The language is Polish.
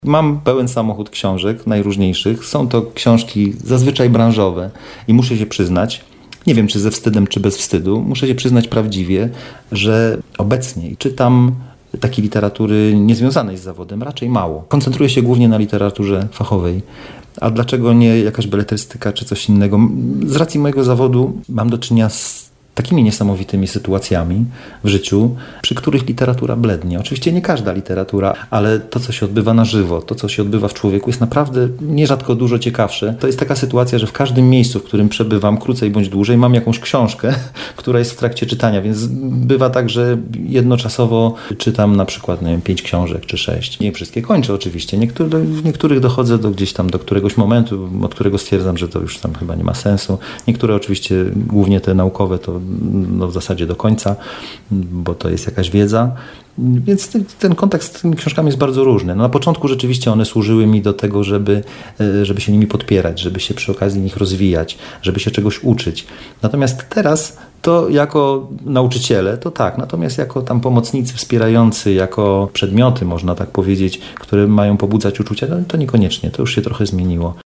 Mam pełen samochód książek najróżniejszych. Są to książki zazwyczaj branżowe i muszę się przyznać, nie wiem czy ze wstydem, czy bez wstydu, muszę się przyznać prawdziwie, że obecnie czytam takiej literatury niezwiązanej z zawodem raczej mało. Koncentruję się głównie na literaturze fachowej. A dlaczego nie jakaś beletrystyka czy coś innego? Z racji mojego zawodu mam do czynienia z takimi niesamowitymi sytuacjami w życiu, przy których literatura blednie. Oczywiście nie każda literatura, ale to, co się odbywa na żywo, to, co się odbywa w człowieku, jest naprawdę nierzadko dużo ciekawsze. To jest taka sytuacja, że w każdym miejscu, w którym przebywam, krócej bądź dłużej, mam jakąś książkę, która jest w trakcie czytania, więc bywa tak, że jednoczasowo czytam na przykład, nie wiem, 5 książek czy 6. Nie wszystkie kończę oczywiście. W niektórych dochodzę do któregoś momentu, od którego stwierdzam, że to już tam chyba nie ma sensu. Niektóre oczywiście, głównie te naukowe, to w zasadzie do końca, bo to jest jakaś wiedza. Więc ten kontakt z tymi książkami jest bardzo różny. Na początku rzeczywiście one służyły mi do tego, żeby się nimi podpierać, żeby się przy okazji nich rozwijać, żeby się czegoś uczyć. Natomiast teraz to jako nauczyciele, to tak, natomiast jako tam pomocnicy wspierający, jako przedmioty, można tak powiedzieć, które mają pobudzać uczucia, to niekoniecznie, to już się trochę zmieniło.